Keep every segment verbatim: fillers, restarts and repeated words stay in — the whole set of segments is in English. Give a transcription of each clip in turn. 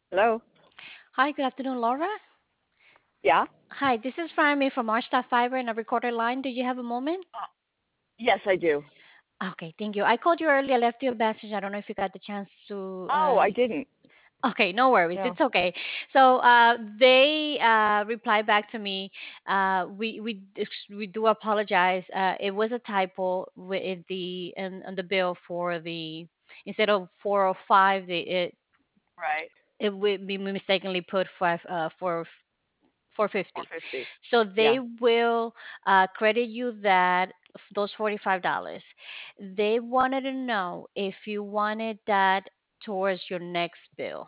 Hello? Hi, good afternoon, Laura. Yeah? Hi, this is Rami from Archstaff Fiber in a recorded line. Do you have a moment? Uh, Yes, I do. Okay, thank you. I called you earlier, left you a message. I don't know if you got the chance to. Oh, Uh, I didn't. okay, no worries. No. It's okay. So uh, they uh, replied back to me. Uh, we we ex- we do apologize. Uh, it was a typo with the in, on the bill for the instead of four oh five, the, it Right. it would be mistakenly put five uh, for four fifty. four fifty. So Yeah. they will uh, credit you that those forty-five dollars. They wanted to know if you wanted that towards your next bill.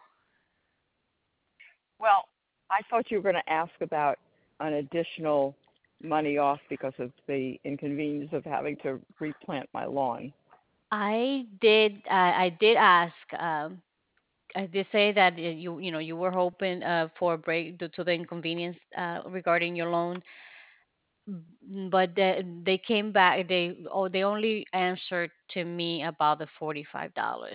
Well, I thought you were going to ask about an additional money off because of the inconvenience of having to replant my lawn. I did. Uh, I did ask. Um, I did say that uh, you you know you were hoping uh, for a break due to the inconvenience uh, regarding your loan, b- but they, they came back. They oh they only answered to me about the forty-five dollars.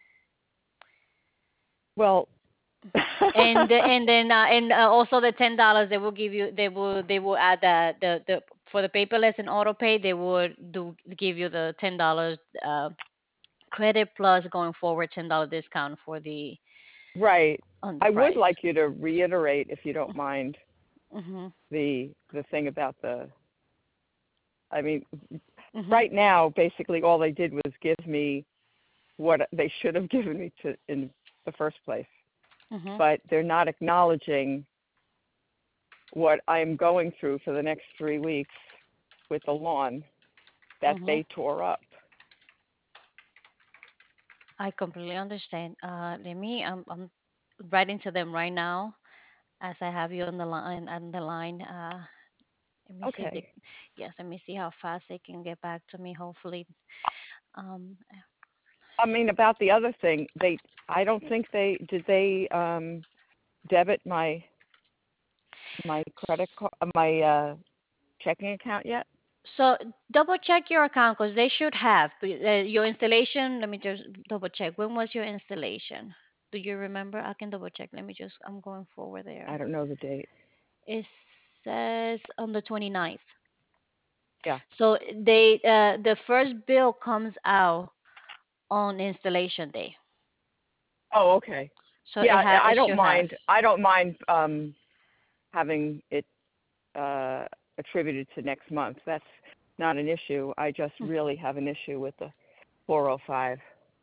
Well, And the- and then uh, and uh, also the ten dollars they will give you, they will they will add the the, the for the paperless and auto pay, they would do give you the ten dollars uh, credit plus going forward ten dollar discount for the right. on the I would price. like you to reiterate, if you don't mind, Mhm. the the thing about the. I mean, Mhm. right now, basically, all they did was give me what they should have given me to in the first place, Mhm. but they're not acknowledging what I'm going through for the next three weeks with the lawn that Mhm. they tore up. I completely understand. Uh, let me. I'm I'm writing to them right now as I have you on the line on the line. Uh, let me see if they. Okay. Yes, let me see how fast they can get back to me. Hopefully. Um, I mean, about the other thing, they, I don't think they, did they um, debit my, my credit card, my uh, checking account yet? So double check your account because they should have but, uh, your installation. Let me just double check. When was your installation? Do you remember? I can double check. Let me just. I'm going forward I there. don't know the date. It says on the twenty-ninth. Yeah. So they uh, the first bill comes out on installation day. Oh, okay. So it Yeah, ha I it don't should have. mind. I don't mind um, having it uh, attributed to next month. That's not an issue. I just really have an issue with the four oh five.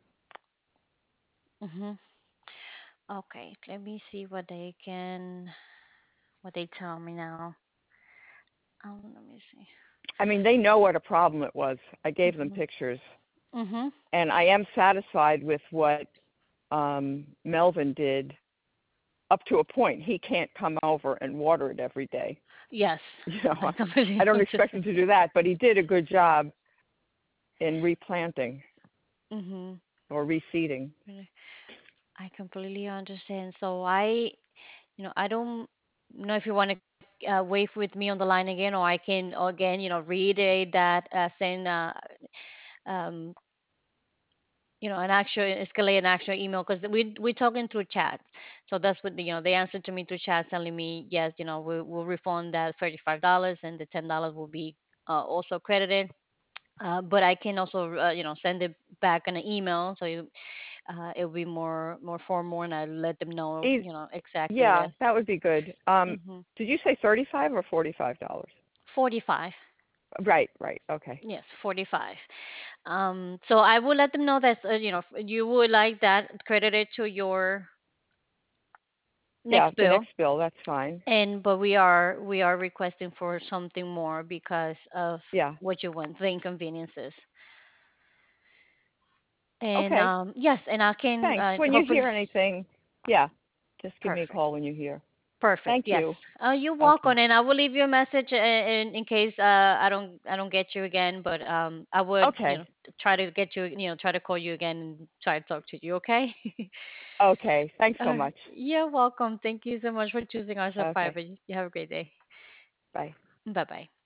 Mm-hmm. Okay, let me see what they can what they tell me now. Um, let me see. I mean, they know what a problem it was. I gave them Mhm. pictures, Mhm. and I am satisfied with what um, Melvin did up to a point. He can't come over and water it every day. Yes, You know, I completely I don't expect him understand. to do that, but he did a good job in replanting Mhm. or reseeding. Really, I completely understand. So I, you know, I don't know if you want to uh, wait with me on the line again, or I can or again, you know, reiterate that uh, saying, uh, um, you know, an actual escalate an actual email because we we're talking through chat. So that's what the, you know they answered to me through chat telling me yes, you know, we will refund that thirty five dollars and the ten dollars will be uh, also credited. Uh, but I can also, uh, you know, send it back in an email, so you, uh, it'll be more more formal, and I let them know, E- you know, exactly yeah, what. that would be good. Um, Hmm. did you say thirty-five or forty-five dollars? forty-five. Right, right. Okay. Yes, forty-five. Um, so I will let them know that uh, you know you would like that credited to your Yeah, next the bill, next bill, that's fine. and but we are we are requesting for something more because of Yeah. what you want, the inconveniences. And Okay. um, yes, and I can Thanks. uh, When you hopefully. hear anything, yeah, just give me a Perfect. call when you hear. Perfect. Thank Yes. you. Uh, you're Okay. welcome, and I will leave you a message uh, in in case uh I don't I don't get you again. But um I would, you Okay. know, try to get you, you know, try to call you again and try to talk to you. Okay. Okay. Thanks so Uh, much. you're welcome. Thank you so much for choosing us at Okay. Fiverr. You have a great day. Bye. Bye bye.